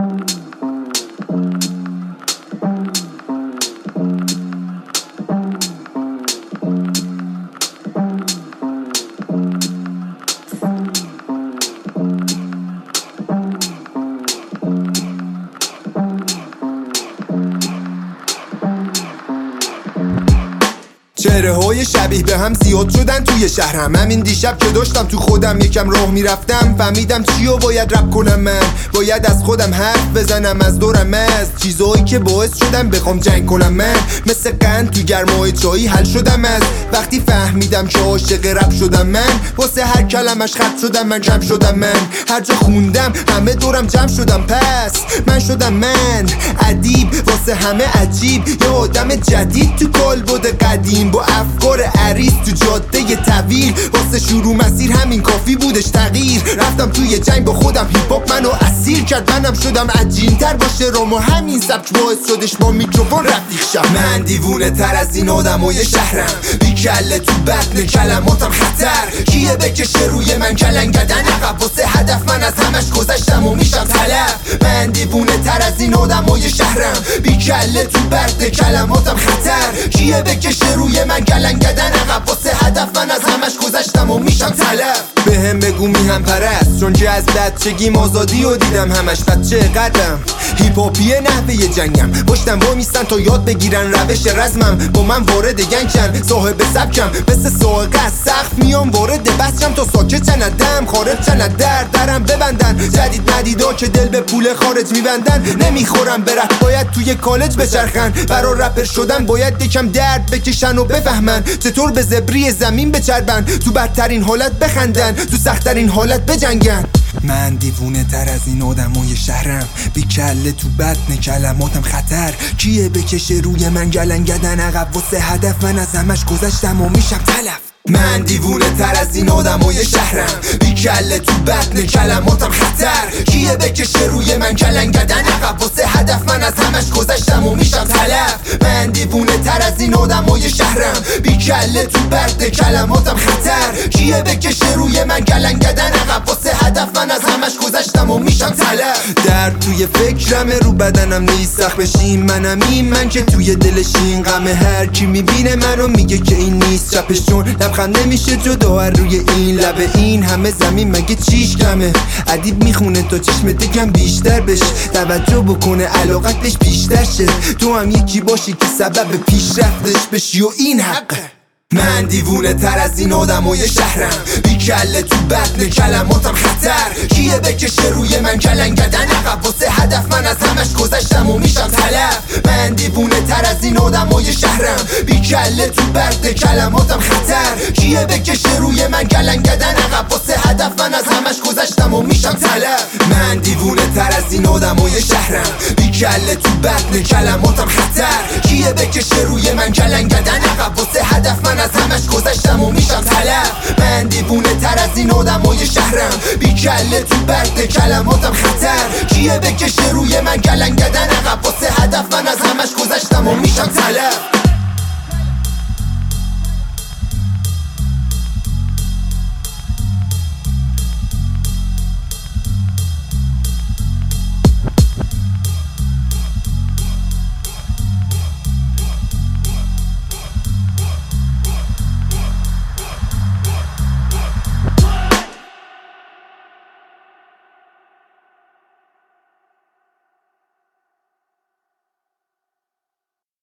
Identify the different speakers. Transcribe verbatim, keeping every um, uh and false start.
Speaker 1: چهره های شبیه به هم زیاد شدن توی شهرم. همین دیشب که داشتم تو خودم یکم راه میرفتم، فهمیدم چیو باید رپ کنم. من باید از خودم حرف بزنم، از دورم، از چیزایی که باعث شدم بخوام جنگ کنم. من مثل قند تو گرمای چایی حل شدم. از وقتی فهمیدم که عاشق رپ شدم، من واسه هر کلمش خط شدم. من جمع شدم، من هر جا خوندم همه دورم جمع شدم. پس من شدم من ادیب، واسه همه عجیب، یه آدم جدید تو کالبد قدیم، با افکار عریض تو جاده طویل. واسه شروع مسیر همین کافی بودش تغییر. رفتم توی جنگ با خودم، هیپ هاپ منو اسیر کرد. منم شدم عجین تر باشه رام و همین سبک باعث شدش با میکروفون رفیق شم. من دیوونه تر از این آدمای شهرم، بی کله تو بطن کلماتم خطر. کیه بکشه روی من کلنگدن عقب، واسه هدف من از همش گذشتم و میشم تلف. من دیوونه تر از این آدمای شهرم، بی کله تو بطن کلماتم خطر. کیه بکشه روی من کلنگدن عقب، واسه هدف من از همش گذشتم و میشم تلف. به هم بگو میهم پرست، چون که از بچگیم آزادی و دیدم همش. بچه قدم هیپ هاپیه نحوه جنگم، پشتم با میستن تا یاد بگیرن روش رزمم. با من وارد گنگ شن، صاحب سبکم، مثل سائق از سقف میام وارد بسشم. تا ساکت چندم خارج چند در درم ببندن. جدید ندیدا که دل به پول خارج میبندن. نمیخورم برم، باید توی کالج بچرخن. برا رپر شدن باید یکم درد بکشن و بفهمن چطور به زبری زمین بچربن. تو بدترین حالت بخندن، تو سختترین حالت بجنگن. من دیوونه تر از این آدمای شهرم، بی کله تو بطن کلماتم خطر. کیه بکشه روی من گلنگدن عقب، واسه هدف من از همش گذشتم و میشم تلف. من دیوونه تر از این آدمای شهرم، بی کله تو بطن کلماتم خطر. کیه بکشه روی من کلنگدن عقب، واسه هدف من از همش گذشتم و میشم تلف. من دیوونه تر از این آدمای شهرم، بی کله تو بطن کلماتم خطر. کیه بکشه روی من کلنگدن عقب، واسه هدف من از همش گذشتم و میشم تلف. درد توی فکرمه، رو بدنم نیست سخت بشین. منم این من که توی دلش این غمه. هر کی میبینه منو میگه که این نیست چپش، چون لبخند نمیشه جدا روی این لبه. این همه زمین مگه چیش کمه؟ ادیب میخونه تا چشم دکم بیشتر بشه، توجه بکنه علاقت بهش بیشتر شه. تو هم یکی باشی که سبب پیشرفتش بشی و این حقه. من دیوونه تر از این آدمای شهرم، بی کله تو بطن کلماتم خطر. کیه بکشه روی من کلنگدن عقب، واسه هدف من از همش گذشتم و میشم تلف. من دیوونه تر از این آدمای شهرم، بی کله تو بطن کلماتم خطر. کیه بکشه روی من کلنگدن عقب، واسه هدف من از همش گذشتم و میشم تلف. من دیوونه تر از این آدمای شهرم، بی کله تو بطن کلماتم خطر. کیه بکشه روی من کلنگدن عقب، واسه هدف من از همش گذشتم و میشم تلف. من دیوونه تر از این آدمای شهرم، بی کله تو بطن کلماتم خطر. کیه بکشه روی من کلنگدن عقب، واسه هدف من از همش گذشتم و میشم تلف.